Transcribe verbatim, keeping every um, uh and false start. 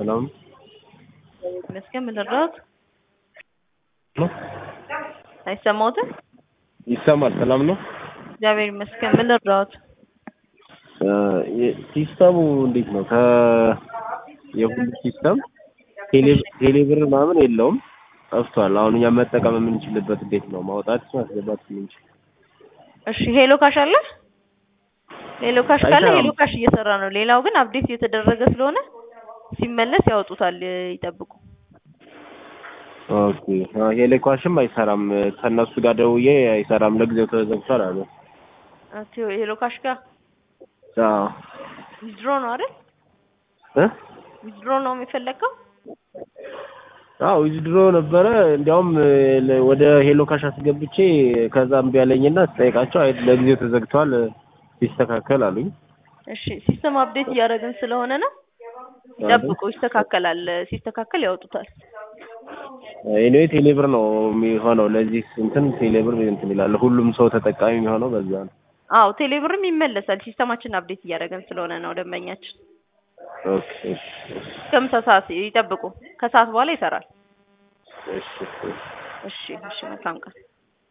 ሰላም መስከም ምንድነው? ነው አይሰማውትም? ይሰማል። ሰላም ነው። እግዚአብሔር ይመስገን። ምን ልርዳዎት? ሲስተሙ እንዴት ነው? ከ የሁሉ ሲስተም ቴሌብር ምናምን የለውም ጠፍቷል። አሁን እኛ መጠቀም የምንችልበት እንዴት ነው? ማውጣት ማስገባት የምንችል? እሺ ሄሎ ካሽ አለ? ሄሎ ካሽ ካለ ሄሎ ካሽ እየሰራ ነው። ሌላው ግን አፕዴት እየተደረገ ስለሆነ ሲመለስ ያወጡታል፣ ይጠብቁ። ኦኬ ሄሎ ካሽም አይሰራም። ከነሱ ጋር ደውዬ አይሰራም፣ ለጊዜው ተዘግቷል አሉ። አቶ ሄሎ ካሽ ጋር አዎ ዊዝድሮ ነው አይደል? እ ዊዝድሮ ነው የሚፈለገው? አዎ ዊዝድሮ ነበረ። እንዲያውም ወደ ሄሎ ካሽ አስገብቼ ከዛም ቢያለኝና ስጠይቃቸው አይ ለጊዜው ተዘግቷል ይስተካከል አሉኝ። እሺ ሲስተም አፕዴት እያደረግን ስለሆነ ነው፣ ይጠብቁ፣ ይስተካከላል። ሲስተካከል ያወጡታል። ኤኒዌይ ቴሌብር ነው የሚሆነው። ለዚህ እንትን ቴሌብር እንትን ይላል፣ ሁሉም ሰው ተጠቃሚ የሚሆነው በዛ ነው። አዎ ቴሌብርም ይመለሳል። ሲስተማችን አፕዴት እያደረግን ስለሆነ ነው ደንበኛችን። ኦኬ ከምሳ ሰዓት ይጠብቁ፣ ከሰዓት በኋላ ይሰራል። እሺ እሺ እሺ መልካም ቀን።